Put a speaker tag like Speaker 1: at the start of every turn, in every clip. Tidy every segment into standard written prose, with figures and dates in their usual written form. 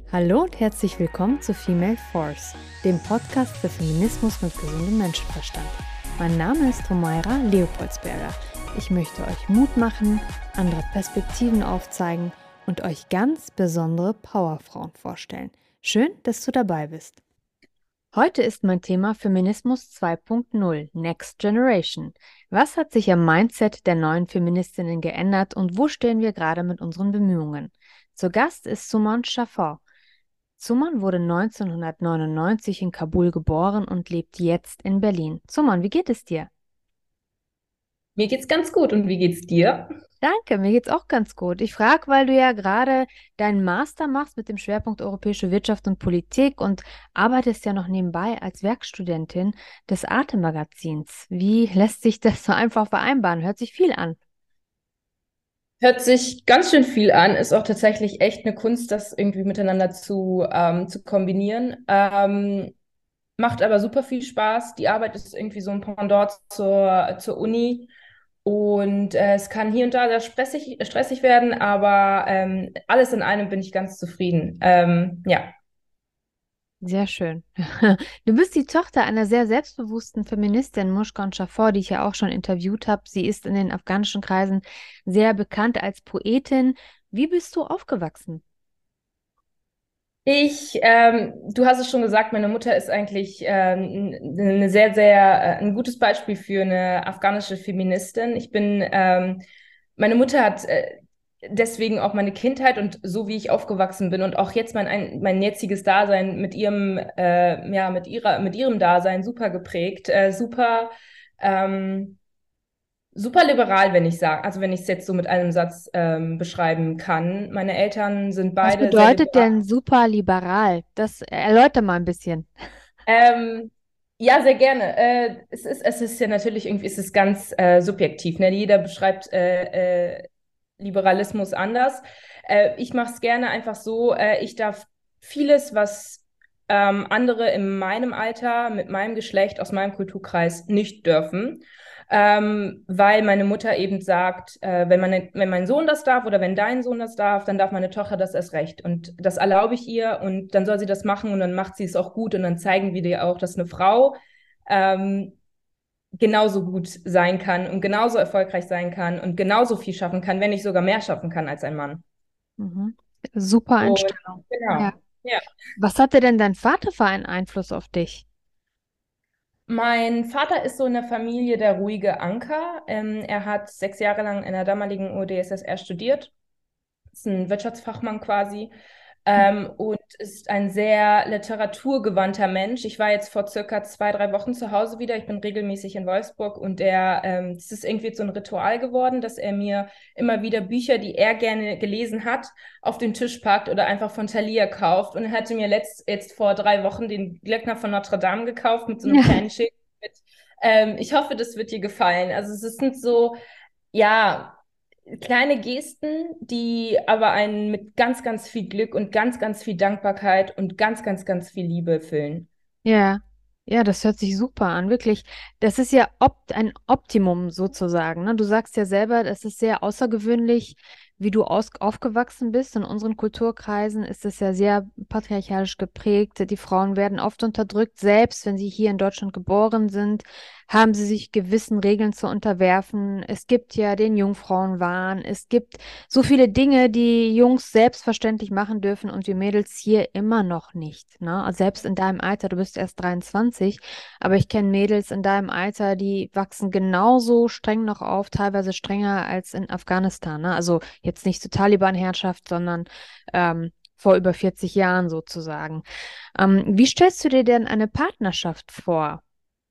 Speaker 1: Hallo und herzlich willkommen zu Female Force, dem Podcast für Feminismus mit gesundem Menschenverstand. Mein Name ist Humaira Leopoldsberger. Ich möchte euch Mut machen, andere Perspektiven aufzeigen und euch ganz besondere Powerfrauen vorstellen. Schön, dass du dabei bist. Heute ist mein Thema Feminismus 2.0, Next Generation. Was hat sich am Mindset der neuen Feministinnen geändert und wo stehen wir gerade mit unseren Bemühungen? Zu Gast ist Suman Shafar. Suman wurde 1999 in Kabul geboren und lebt jetzt in Berlin. Suman, wie geht es dir?
Speaker 2: Mir geht's ganz gut und wie geht's dir?
Speaker 1: Danke, mir geht's auch ganz gut. Ich frage, weil du ja gerade deinen Master machst mit dem Schwerpunkt Europäische Wirtschaft und Politik und arbeitest ja noch nebenbei als Werkstudentin des Arte-Magazins. Wie lässt sich das so einfach vereinbaren? Hört sich viel an.
Speaker 2: Hört sich ganz schön viel an, ist auch tatsächlich echt eine Kunst, das irgendwie miteinander zu kombinieren. Macht aber super viel Spaß. Die Arbeit ist irgendwie so ein Pendant zur Uni. Und es kann hier und da sehr stressig werden, aber alles in allem bin ich ganz zufrieden. Ja.
Speaker 1: Sehr schön. Du bist die Tochter einer sehr selbstbewussten Feministin, Mushkan Shafor, die ich ja auch schon interviewt habe. Sie ist in den afghanischen Kreisen sehr bekannt als Poetin. Wie bist du aufgewachsen?
Speaker 2: Du hast es schon gesagt, meine Mutter ist eigentlich eine ein gutes Beispiel für eine afghanische Feministin. Meine Mutter hat deswegen auch meine Kindheit und so wie ich aufgewachsen bin und auch jetzt mein jetziges Dasein mit ihrem Dasein super geprägt, ähm, super liberal, wenn ich es jetzt so mit einem Satz beschreiben kann. Meine Eltern sind
Speaker 1: Was
Speaker 2: beide sehr
Speaker 1: bedeutet
Speaker 2: liberal.
Speaker 1: denn super liberal? Das erläuter mal ein bisschen.
Speaker 2: Ähm, ja, sehr gerne. Es ist ja natürlich irgendwie, es ist ganz subjektiv, ne? Jeder beschreibt Liberalismus anders. Ich mache es gerne einfach so, ich darf vieles, was andere in meinem Alter, mit meinem Geschlecht, aus meinem Kulturkreis nicht dürfen. Weil meine Mutter eben sagt, wenn mein Sohn das darf oder wenn dein Sohn das darf, dann darf meine Tochter das erst recht. Und das erlaube ich ihr und dann soll sie das machen und dann macht sie es auch gut und dann zeigen wir dir auch, dass eine Frau ähm, genauso gut sein kann und genauso erfolgreich sein kann und genauso viel schaffen kann, wenn nicht sogar mehr schaffen kann als ein Mann.
Speaker 1: Mhm. Super
Speaker 2: Und
Speaker 1: Einstellung. Ja.
Speaker 2: genau. Ja.
Speaker 1: Was hatte denn dein Vater für einen Einfluss auf dich?
Speaker 2: Mein Vater ist so in der Familie der ruhige Anker. Er hat 6 Jahre lang in der damaligen UdSSR studiert, ist ein Wirtschaftsfachmann quasi, und ist ein sehr literaturgewandter Mensch. Ich war jetzt vor circa 2, 3 Wochen zu Hause wieder. Ich bin regelmäßig in Wolfsburg und es ist irgendwie so ein Ritual geworden, dass er mir immer wieder Bücher, die er gerne gelesen hat, auf den Tisch packt oder einfach von Thalia kauft. Und er hatte mir jetzt vor 3 Wochen den Glöckner von Notre Dame gekauft mit so einem
Speaker 1: Ja.
Speaker 2: kleinen Schild mit. Ich hoffe, das wird dir gefallen. Also es sind so, ja, kleine Gesten, die aber einen mit ganz, ganz viel Glück und ganz, ganz viel Dankbarkeit und ganz, ganz, ganz viel Liebe füllen.
Speaker 1: Ja, ja, das hört sich super an, wirklich. Das ist ja ein Optimum sozusagen, ne? Du sagst ja selber, das ist sehr außergewöhnlich, wie du aufgewachsen bist. In unseren Kulturkreisen ist es ja sehr patriarchalisch geprägt. Die Frauen werden oft unterdrückt, selbst wenn sie hier in Deutschland geboren sind, haben sie sich gewissen Regeln zu unterwerfen. Es gibt ja den Jungfrauenwahn, es gibt so viele Dinge, die Jungs selbstverständlich machen dürfen und wir Mädels hier immer noch nicht, ne? Also selbst in deinem Alter, du bist erst 23, aber ich kenne Mädels in deinem Alter, die wachsen genauso streng noch auf, teilweise strenger als in Afghanistan, ne? Also jetzt nicht zur Taliban-Herrschaft, sondern vor über 40 Jahren sozusagen. Wie stellst du dir denn eine Partnerschaft vor?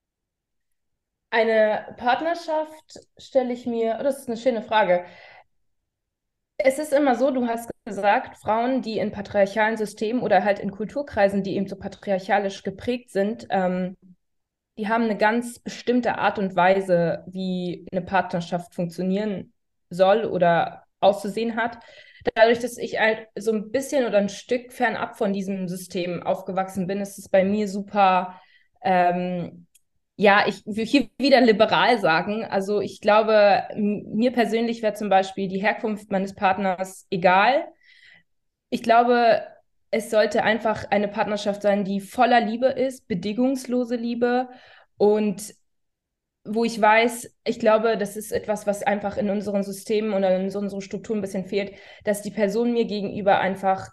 Speaker 2: Eine Partnerschaft stelle ich mir, oh, das ist eine schöne Frage. Es ist immer so, du hast gesagt, Frauen, die in patriarchalen Systemen oder halt in Kulturkreisen, die eben so patriarchalisch geprägt sind, die haben eine ganz bestimmte Art und Weise, wie eine Partnerschaft funktionieren soll oder auszusehen hat. Dadurch, dass ich halt so ein bisschen oder ein Stück fernab von diesem System aufgewachsen bin, ist es bei mir super, ja, ich will hier wieder liberal sagen. Also ich glaube, mir persönlich wäre zum Beispiel die Herkunft meines Partners egal. Ich glaube, es sollte einfach eine Partnerschaft sein, die voller Liebe ist, bedingungslose Liebe und wo ich weiß, ich glaube, das ist etwas, was einfach in unseren Systemen oder in unseren Strukturen ein bisschen fehlt, dass die Person mir gegenüber einfach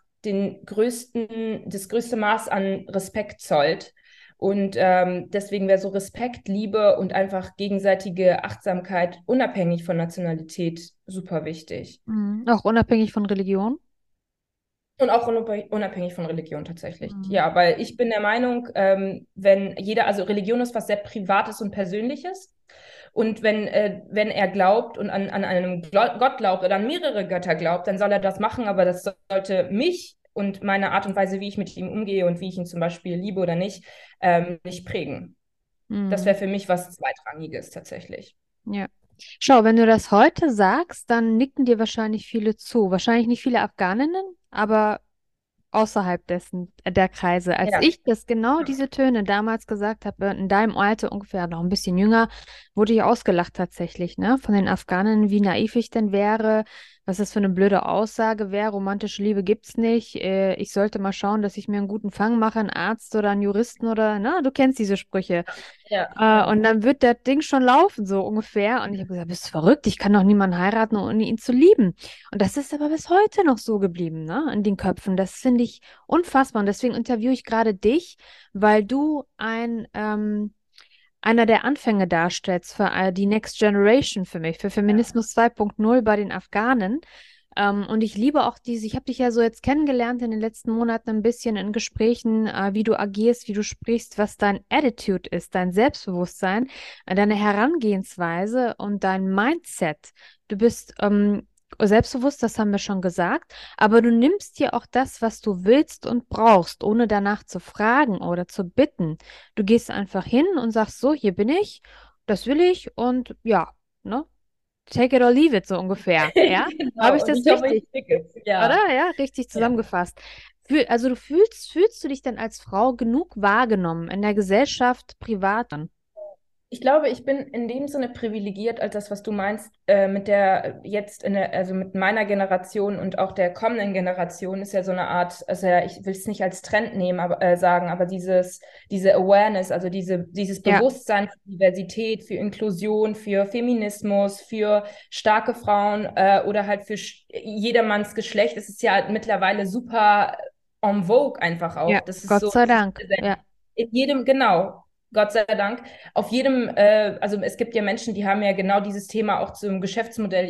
Speaker 2: das größte Maß an Respekt zollt. Und deswegen wäre so Respekt, Liebe und einfach gegenseitige Achtsamkeit, unabhängig von Nationalität, super wichtig.
Speaker 1: Mhm. Auch unabhängig von Religion.
Speaker 2: Und auch unabhängig von Religion tatsächlich.
Speaker 1: Mhm.
Speaker 2: Ja, weil ich bin der Meinung, wenn jeder, also Religion ist was sehr Privates und Persönliches. Und wenn er glaubt und an einen Gott glaubt oder an mehrere Götter glaubt, dann soll er das machen, aber das sollte mich und meine Art und Weise, wie ich mit ihm umgehe und wie ich ihn zum Beispiel liebe oder nicht prägen. Das
Speaker 1: Mhm.
Speaker 2: wäre für mich was Zweitrangiges tatsächlich.
Speaker 1: Ja. Schau, wenn du das heute sagst, dann nicken dir wahrscheinlich viele zu. Wahrscheinlich nicht viele Afghaninnen, aber außerhalb dessen, der Kreise. Als
Speaker 2: Ja.
Speaker 1: ich das genau diese Töne damals gesagt habe, in deinem Alter ungefähr, noch ein bisschen jünger, wurde ich ausgelacht tatsächlich, ne? Von den Afghanen, wie naiv ich denn wäre, was das für eine blöde Aussage wäre, romantische Liebe gibt's nicht. Ich sollte mal schauen, dass ich mir einen guten Fang mache, einen Arzt oder einen Juristen oder, na, du kennst diese Sprüche.
Speaker 2: Ja, ja.
Speaker 1: Und dann wird das Ding schon laufen, so ungefähr. Und ich habe gesagt, bist du verrückt? Ich kann doch niemanden heiraten, ohne ihn zu lieben. Und das ist aber bis heute noch so geblieben, ne? In den Köpfen. Das finde ich unfassbar. Und deswegen interviewe ich gerade dich, weil du einer der Anfänge darstellst für die Next Generation für mich, für Feminismus 2.0 bei den Afghanen. Und ich liebe auch ich habe dich ja so jetzt kennengelernt in den letzten Monaten ein bisschen in Gesprächen, wie du agierst, wie du sprichst, was dein Attitude ist, dein Selbstbewusstsein, deine Herangehensweise und dein Mindset. Du bist selbstbewusst, das haben wir schon gesagt, aber du nimmst dir auch das, was du willst und brauchst, ohne danach zu fragen oder zu bitten. Du gehst einfach hin und sagst so, hier bin ich, das will ich und ja, ne? Take it or leave it, so ungefähr. Ja? Habe
Speaker 2: Genau.
Speaker 1: ich
Speaker 2: Und
Speaker 1: das
Speaker 2: ich hoffe,
Speaker 1: richtig,
Speaker 2: ich kriege es.
Speaker 1: oder?
Speaker 2: Ja.
Speaker 1: Ja, richtig
Speaker 2: Ja.
Speaker 1: zusammengefasst. Also fühlst du dich denn als Frau genug wahrgenommen in der Gesellschaft, privat?
Speaker 2: Ich glaube, ich bin in dem Sinne privilegiert, als das, was du meinst, mit also mit meiner Generation und auch der kommenden Generation ist ja so eine Art, also ja, ich will es nicht als Trend nehmen, aber sagen, aber diese Awareness, also dieses
Speaker 1: Ja,
Speaker 2: Bewusstsein für Diversität, für Inklusion, für Feminismus, für starke Frauen oder halt für jedermanns Geschlecht, es ist ja mittlerweile super en vogue einfach
Speaker 1: ja,
Speaker 2: auch. Das ist
Speaker 1: Gott
Speaker 2: so,
Speaker 1: sei
Speaker 2: das ist
Speaker 1: Dank. Ja,
Speaker 2: in jedem, genau. Gott sei Dank. Auf jedem, also es gibt ja Menschen, die haben ja genau dieses Thema auch zum Geschäftsmodell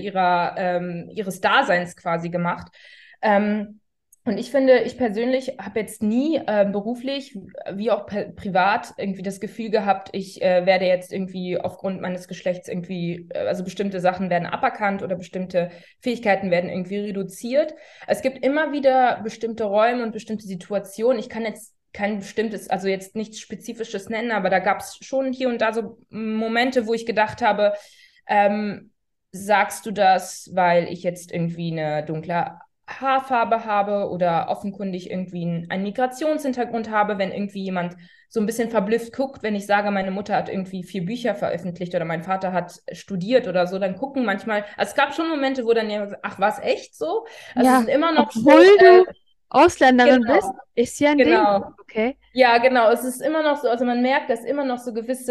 Speaker 2: ihres Daseins quasi gemacht. Ähm, und ich finde, ich persönlich habe jetzt nie beruflich wie auch privat irgendwie das Gefühl gehabt, ich werde jetzt irgendwie aufgrund meines Geschlechts irgendwie, also bestimmte Sachen werden aberkannt oder bestimmte Fähigkeiten werden irgendwie reduziert. Es gibt immer wieder bestimmte Räume und bestimmte Situationen. Ich kann jetzt kein bestimmtes, also jetzt nichts Spezifisches nennen, aber da gab es schon hier und da so Momente, wo ich gedacht habe, ähm, sagst du das, weil ich jetzt irgendwie eine dunkle Haarfarbe habe oder offenkundig irgendwie einen Migrationshintergrund habe, wenn irgendwie jemand so ein bisschen verblüfft guckt, wenn ich sage, meine Mutter hat irgendwie 4 Bücher veröffentlicht oder mein Vater hat studiert oder so, dann gucken manchmal, also es gab schon Momente, wo dann jemand sagt, ach, was echt so? Also es
Speaker 1: ja,
Speaker 2: sind immer noch so,
Speaker 1: obwohl du Ausländerin bist,
Speaker 2: genau,
Speaker 1: ist ja ein Ding.
Speaker 2: genau.
Speaker 1: Okay.
Speaker 2: Ja, genau. Es ist immer noch so, also man merkt, dass immer noch so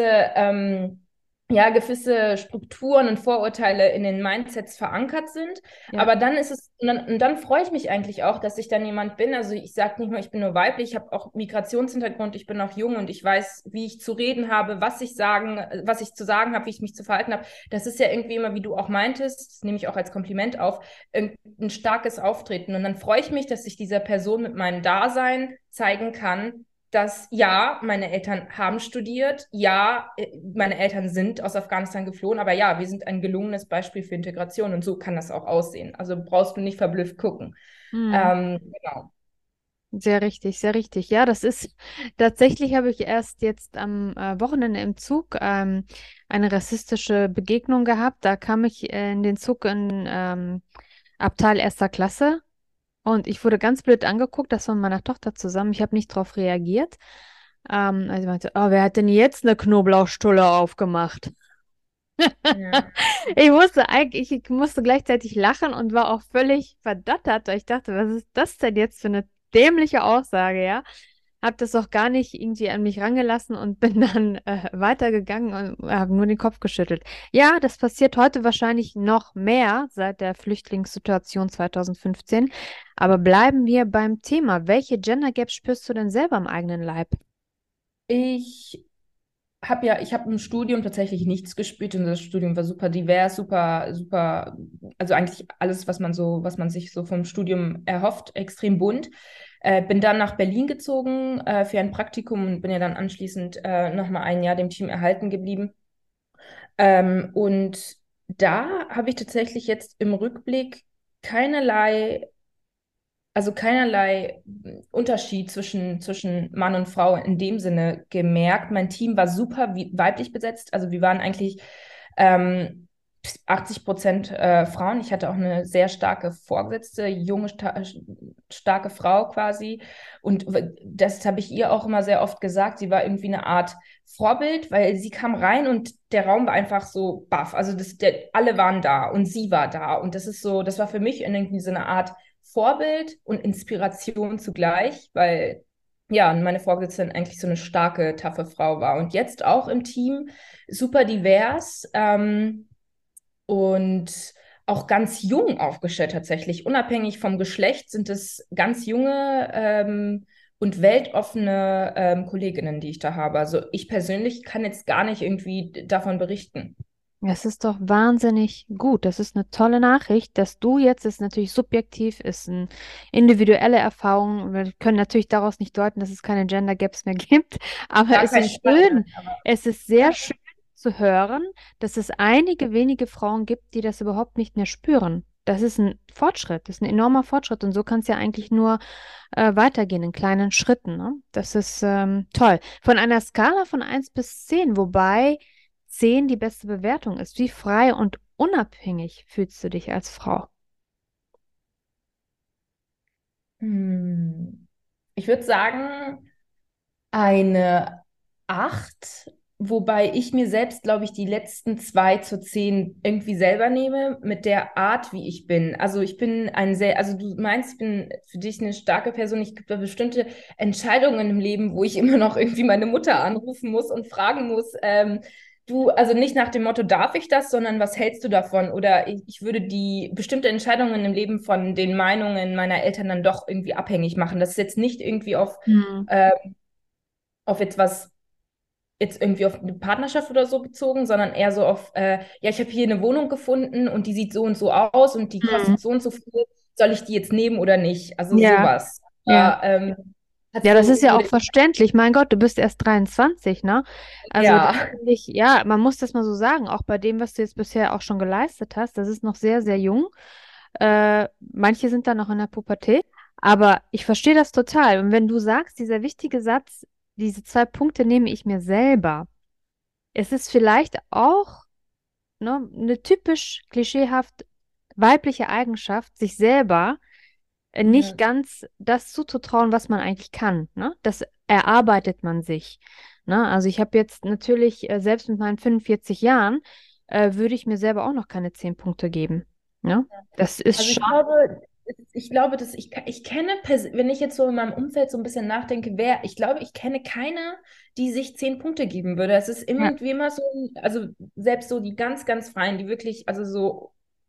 Speaker 2: ja, gewisse Strukturen und Vorurteile in den Mindsets verankert sind.
Speaker 1: Ja.
Speaker 2: Aber dann ist es, und dann freue ich mich eigentlich auch, dass ich dann jemand bin. Also ich sage nicht nur, ich bin nur weiblich, ich habe auch Migrationshintergrund, ich bin auch jung und ich weiß, wie ich zu reden habe, was ich zu sagen habe, wie ich mich zu verhalten habe. Das ist ja irgendwie immer, wie du auch meintest, das nehme ich auch als Kompliment auf, ein starkes Auftreten. Und dann freue ich mich, dass ich dieser Person mit meinem Dasein zeigen kann, dass ja, meine Eltern haben studiert, ja, meine Eltern sind aus Afghanistan geflohen, aber ja, wir sind ein gelungenes Beispiel für Integration und so kann das auch aussehen. Also brauchst du nicht verblüfft gucken.
Speaker 1: Hm.
Speaker 2: Genau.
Speaker 1: Sehr richtig, sehr richtig. Ja, das ist tatsächlich habe ich erst jetzt am Wochenende im Zug eine rassistische Begegnung gehabt. Da kam ich in den Zug in Abteil erster Klasse und ich wurde ganz blöd angeguckt, das war mit meiner Tochter zusammen. Ich habe nicht darauf reagiert. Also sie meinte, oh, wer hat denn jetzt eine Knoblauchstulle aufgemacht?
Speaker 2: Ja.
Speaker 1: Ich musste gleichzeitig lachen und war auch völlig verdattert, weil ich dachte, was ist das denn jetzt für eine dämliche Aussage, ja. Habe das auch gar nicht irgendwie an mich rangelassen und bin dann weitergegangen und habe nur den Kopf geschüttelt. Ja, das passiert heute wahrscheinlich noch mehr seit der Flüchtlingssituation 2015. Aber bleiben wir beim Thema. Welche Gender Gaps spürst du denn selber am eigenen Leib?
Speaker 2: Ich ich habe im Studium tatsächlich nichts gespürt und das Studium war super divers, super, super, also eigentlich alles, was man sich so vom Studium erhofft, extrem bunt. Bin dann nach Berlin gezogen für ein Praktikum und bin ja dann anschließend nochmal ein Jahr dem Team erhalten geblieben. Und da habe ich tatsächlich jetzt im Rückblick keinerlei keinerlei Unterschied zwischen Mann und Frau in dem Sinne gemerkt. Mein Team war super weiblich besetzt. Also wir waren eigentlich ähm, 80% Frauen. Ich hatte auch eine sehr starke Vorgesetzte, junge, starke Frau quasi. Und das habe ich ihr auch immer sehr oft gesagt. Sie war irgendwie eine Art Vorbild, weil sie kam rein und der Raum war einfach so baff. Also alle waren da und sie war da. Und das ist so, das war für mich irgendwie so eine Art Vorbild und Inspiration zugleich, weil ja, meine Vorgesetzte eigentlich so eine starke, taffe Frau war. Und jetzt auch im Team super divers und auch ganz jung aufgestellt tatsächlich. Unabhängig vom Geschlecht sind es ganz junge und weltoffene Kolleginnen, die ich da habe. Also ich persönlich kann jetzt gar nicht irgendwie davon berichten.
Speaker 1: Das ist doch wahnsinnig gut. Das ist eine tolle Nachricht, dass du jetzt, ist natürlich subjektiv, ist eine individuelle Erfahrung. Wir können natürlich daraus nicht deuten, dass es keine Gender Gaps mehr gibt, aber
Speaker 2: Gar
Speaker 1: es
Speaker 2: keinen
Speaker 1: ist
Speaker 2: Fall.
Speaker 1: schön,
Speaker 2: Aber
Speaker 1: es ist sehr schön zu hören, dass es einige wenige Frauen gibt, die das überhaupt nicht mehr spüren. Das ist ein Fortschritt, das ist ein enormer Fortschritt und so kann es ja eigentlich nur weitergehen in kleinen Schritten. Ne? Das ist toll. Von einer Skala von 1 bis 10, wobei 10 die beste Bewertung ist. Wie frei und unabhängig fühlst du dich als Frau?
Speaker 2: hm. Ich würde sagen, eine 8, wobei ich mir selbst, glaube ich, die letzten 2 zu 10 irgendwie selber nehme, mit der Art, wie ich bin. Also ich bin also du meinst, ich bin für dich eine starke Person. Ich gibt da bestimmte Entscheidungen im Leben, wo ich immer noch irgendwie meine Mutter anrufen muss und fragen muss, du, also nicht nach dem Motto, darf ich das, sondern was hältst du davon? Oder ich würde die bestimmte Entscheidungen im Leben von den Meinungen meiner Eltern dann doch irgendwie abhängig machen. Das ist jetzt nicht irgendwie
Speaker 1: Hm.
Speaker 2: äh, auf jetzt irgendwie auf eine Partnerschaft oder so bezogen, sondern eher so auf, ja, ich habe hier eine Wohnung gefunden und die sieht so und so aus und die
Speaker 1: Hm.
Speaker 2: kostet so und so viel. Soll ich die jetzt nehmen oder nicht? Also
Speaker 1: Ja,
Speaker 2: sowas.
Speaker 1: ja. Ja,
Speaker 2: Hast
Speaker 1: das ist
Speaker 2: du,
Speaker 1: ja auch
Speaker 2: würde,
Speaker 1: verständlich. Mein Gott, du bist erst 23, ne? Also das
Speaker 2: ja.
Speaker 1: finde ich, ja, man muss das mal so sagen, auch bei dem, was du jetzt bisher auch schon geleistet hast, das ist noch sehr, sehr jung. Manche sind da noch in der Pubertät, aber ich verstehe das total. Und wenn du sagst, dieser wichtige Satz, diese 2 Punkte nehme ich mir selber, es ist vielleicht auch, ne, eine typisch klischeehaft weibliche Eigenschaft, sich selber nicht
Speaker 2: Ja.
Speaker 1: ganz das zuzutrauen, was man eigentlich kann. Ne? Das erarbeitet man sich. Ne? Also ich habe jetzt natürlich, selbst mit meinen 45 Jahren, würde ich mir selber auch noch keine 10 Punkte geben. Ne? Das ist
Speaker 2: Also
Speaker 1: schon,
Speaker 2: ich glaube, dass ich kenne, wenn ich jetzt so in meinem Umfeld so ein bisschen nachdenke, ich glaube, ich kenne keine, die sich 10 Punkte geben würde. Es ist
Speaker 1: ja,
Speaker 2: irgendwie immer so, also selbst so die ganz, ganz Freien, die wirklich, also so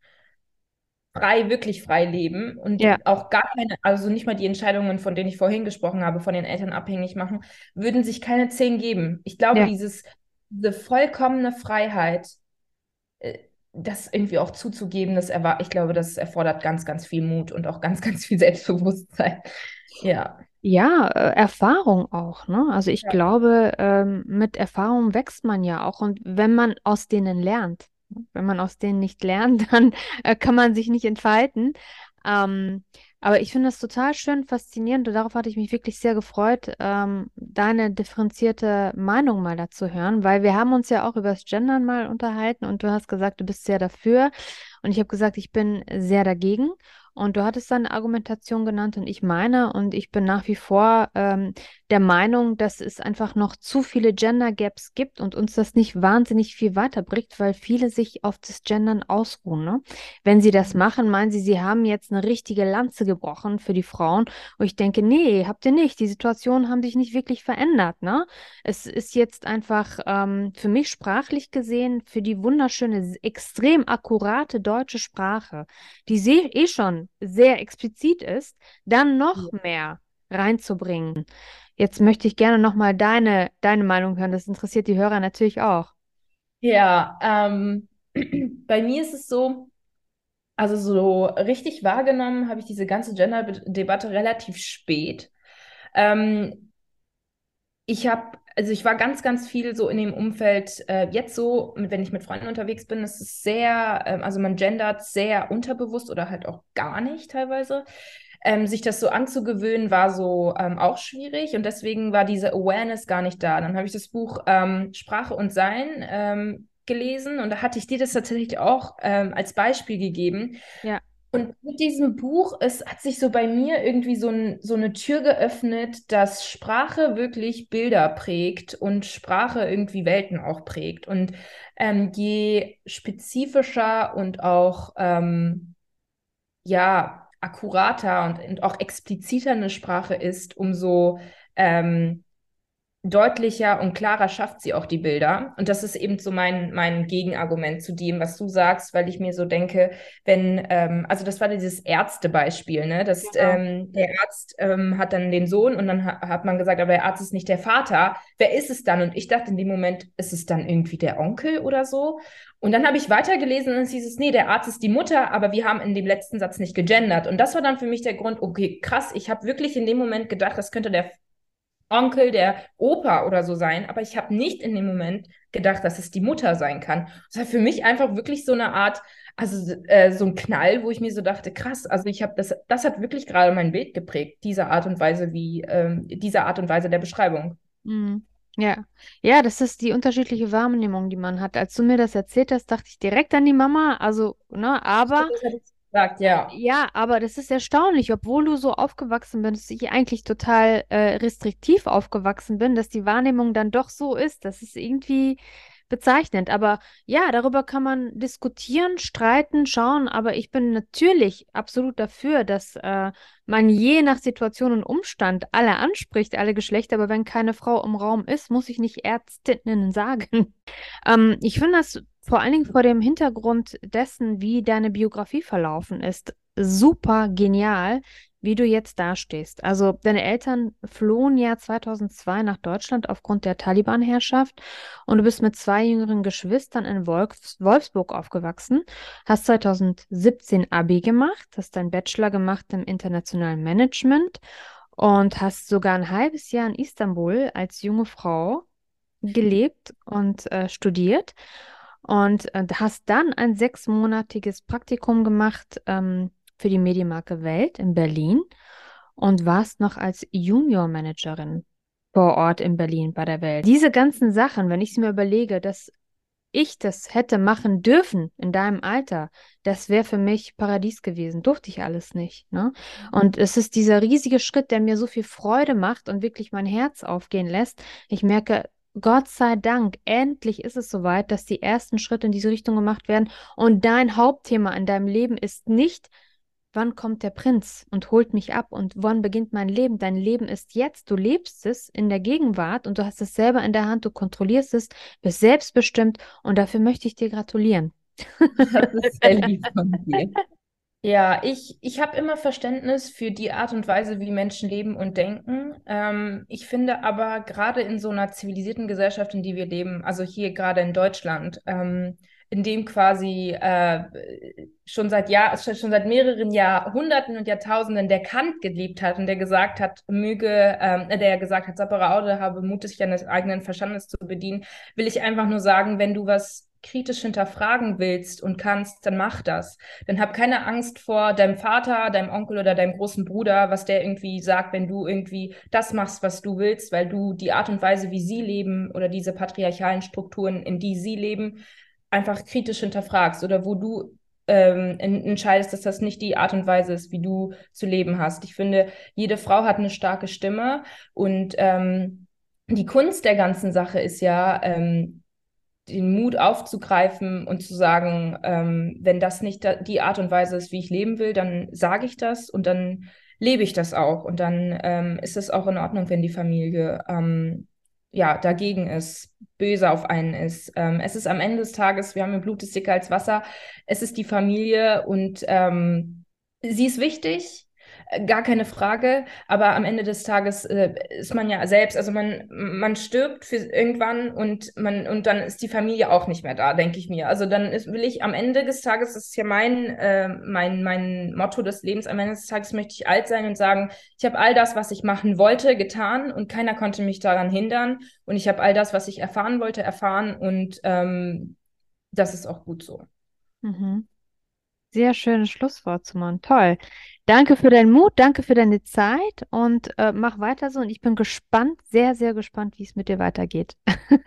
Speaker 2: frei, wirklich frei leben und
Speaker 1: ja,
Speaker 2: auch gar keine, also nicht mal die Entscheidungen, von denen ich vorhin gesprochen habe, von den Eltern abhängig machen, würden sich keine 10 geben. Ich glaube,
Speaker 1: ja.
Speaker 2: diese vollkommene Freiheit, äh, das irgendwie auch zuzugeben, ich glaube, das erfordert ganz, ganz viel Mut und auch ganz, ganz viel Selbstbewusstsein. Ja.
Speaker 1: Ja, Erfahrung auch, ne? Also ich
Speaker 2: Ja.
Speaker 1: glaube, mit Erfahrung wächst man ja auch. Und wenn man aus denen lernt, ne? Wenn man aus denen nicht lernt, dann kann man sich nicht entfalten. Ähm, aber ich finde das total schön, faszinierend und darauf hatte ich mich wirklich sehr gefreut, deine differenzierte Meinung mal dazu hören, weil wir haben uns ja auch über das Gendern mal unterhalten und du hast gesagt, du bist sehr dafür und ich habe gesagt, ich bin sehr dagegen. Und du hattest deine Argumentation genannt und ich meine, und ich bin nach wie vor der Meinung, dass es einfach noch zu viele Gender Gaps gibt und uns das nicht wahnsinnig viel weiterbringt, weil viele sich auf das Gendern ausruhen. Ne? Wenn sie das machen, meinen sie, sie haben jetzt eine richtige Lanze gebrochen für die Frauen. Und ich denke, nee, habt ihr nicht. Die Situationen haben sich nicht wirklich verändert. Ne? Es ist jetzt einfach für mich sprachlich gesehen, für die wunderschöne, extrem akkurate deutsche Sprache, die eh schon sehr explizit ist, dann noch mehr reinzubringen. Jetzt möchte ich gerne nochmal deine Meinung hören. Das interessiert die Hörer natürlich auch.
Speaker 2: Ja, bei mir ist es so, also so richtig wahrgenommen habe ich diese ganze Gender-Debatte relativ spät. Ähm, ich war ganz, ganz viel so in dem Umfeld, jetzt so, wenn ich mit Freunden unterwegs bin, ist es sehr, also man gendert sehr unterbewusst oder halt auch gar nicht teilweise. Sich das so anzugewöhnen, war so auch schwierig und deswegen war diese Awareness gar nicht da. Dann habe ich das Buch Sprache und Sein gelesen und da hatte ich dir das tatsächlich auch als Beispiel gegeben.
Speaker 1: Ja.
Speaker 2: Und mit diesem Buch, es hat sich so bei mir irgendwie so eine Tür geöffnet, dass Sprache wirklich Bilder prägt und Sprache irgendwie Welten auch prägt. Und je spezifischer und auch ja, akkurater und auch expliziter eine Sprache ist, umso deutlicher und klarer schafft sie auch die Bilder. Und das ist eben so mein Gegenargument zu dem, was du sagst, weil ich mir so denke, wenn, also das war dieses Ärztebeispiel, ne? Dass
Speaker 1: Genau.
Speaker 2: der Arzt hat dann den Sohn und dann hat man gesagt, aber der Arzt ist nicht der Vater. Wer ist es dann? Und ich dachte in dem Moment, ist es dann irgendwie der Onkel oder so? Und dann habe ich weitergelesen und es hieß es, nee, der Arzt ist die Mutter, aber wir haben in dem letzten Satz nicht gegendert. Und das war dann für mich der Grund, okay, krass, ich habe wirklich in dem Moment gedacht, das könnte der Onkel, der Opa oder so sein, aber ich habe nicht in dem Moment gedacht, dass es die Mutter sein kann. Das war für mich einfach wirklich so eine Art, also so ein Knall, wo ich mir so dachte, krass, also ich habe das hat wirklich gerade mein Bild geprägt, diese Art und Weise diese Art und Weise der Beschreibung.
Speaker 1: Mhm. Ja. Ja, das ist die unterschiedliche Wahrnehmung, die man hat. Als du mir das erzählt hast, dachte ich direkt an die Mama. Also, ne, aber
Speaker 2: Das hätte ich gesagt, ja.
Speaker 1: ja, aber das ist erstaunlich, obwohl du so aufgewachsen bist, dass ich eigentlich total restriktiv aufgewachsen bin, dass die Wahrnehmung dann doch so ist. Das ist irgendwie bezeichnend. Aber ja, darüber kann man diskutieren, streiten, schauen. Aber ich bin natürlich absolut dafür, dass man je nach Situation und Umstand alle anspricht, alle Geschlechter. Aber wenn keine Frau im Raum ist, muss ich nicht Ärztinnen sagen. Ich finde das vor allen Dingen vor dem Hintergrund dessen, wie deine Biografie verlaufen ist, super genial, wie du jetzt dastehst. Also deine Eltern flohen ja 2002 nach Deutschland aufgrund der Taliban-Herrschaft und du bist mit zwei jüngeren Geschwistern in Wolfsburg aufgewachsen, hast 2017 Abi gemacht, hast deinen Bachelor gemacht im internationalen Management und hast sogar ein halbes Jahr in Istanbul als junge Frau gelebt und studiert und hast dann ein sechsmonatiges Praktikum gemacht für die Medienmarke Welt in Berlin und warst noch als Junior-Managerin vor Ort in Berlin bei der Welt. Diese ganzen Sachen, wenn ich es mir überlege, dass ich das hätte machen dürfen in deinem Alter, das wäre für mich Paradies gewesen. Durfte ich alles nicht, ne? Und es ist dieser riesige Schritt, der mir so viel Freude macht und wirklich mein Herz aufgehen lässt. Ich merke, Gott sei Dank, endlich ist es soweit, dass die ersten Schritte in diese Richtung gemacht werden. Und dein Hauptthema in deinem Leben ist nicht, wann kommt der Prinz und holt mich ab und wann beginnt mein Leben? Dein Leben ist jetzt, du lebst es in der Gegenwart und du hast es selber in der Hand, du kontrollierst es, bist selbstbestimmt und dafür möchte ich dir gratulieren.
Speaker 2: Das ist sehr lieb von dir. Ja, ich habe immer Verständnis für die Art und Weise, wie Menschen leben und denken. Ich finde aber gerade in so einer zivilisierten Gesellschaft, in die wir leben, also hier gerade in Deutschland, in dem quasi schon seit mehreren Jahrhunderten und Jahrtausenden der Kant gelebt hat und der gesagt hat, der gesagt hat, Sapere aude, habe Mut, sich deines eigenen Verstandes zu bedienen, will ich einfach nur sagen, wenn du was kritisch hinterfragen willst und kannst, dann mach das. Dann hab keine Angst vor deinem Vater, deinem Onkel oder deinem großen Bruder, was der irgendwie sagt, wenn du irgendwie das machst, was du willst, weil du die Art und Weise, wie sie leben oder diese patriarchalen Strukturen, in die sie leben, einfach kritisch hinterfragst oder wo du entscheidest, dass das nicht die Art und Weise ist, wie du zu leben hast. Ich finde, jede Frau hat eine starke Stimme und die Kunst der ganzen Sache ist ja, den Mut aufzugreifen und zu sagen, wenn das nicht die Art und Weise ist, wie ich leben will, dann sage ich das und dann lebe ich das auch. Und dann ist es auch in Ordnung, wenn die Familie ja, dagegen ist, böse auf einen ist. Es ist am Ende des Tages, wir haben im Blut ist dicker als Wasser, es ist die Familie und sie ist wichtig, gar keine Frage, aber am Ende des Tages ist man ja selbst, also man stirbt für irgendwann und dann ist die Familie auch nicht mehr da, denke ich mir. Also dann will ich am Ende des Tages, das ist ja mein Motto des Lebens, am Ende des Tages möchte ich alt sein und sagen, ich habe all das, was ich machen wollte, getan und keiner konnte mich daran hindern und ich habe all das, was ich erfahren wollte, erfahren und das ist auch gut so.
Speaker 1: Mhm. Sehr schönes Schlusswort, Simon. Toll. Danke für deinen Mut, danke für deine Zeit und mach weiter so. Und ich bin gespannt, sehr, sehr gespannt, wie es mit dir weitergeht.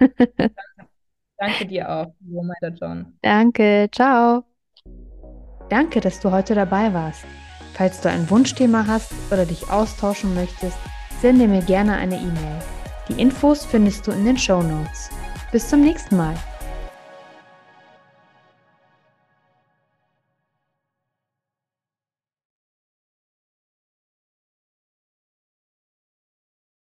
Speaker 2: Danke dir auch, lieber John.
Speaker 1: Danke, ciao. Danke, dass du heute dabei warst. Falls du ein Wunschthema hast oder dich austauschen möchtest, sende mir gerne eine E-Mail. Die Infos findest du in den Shownotes. Bis zum nächsten Mal.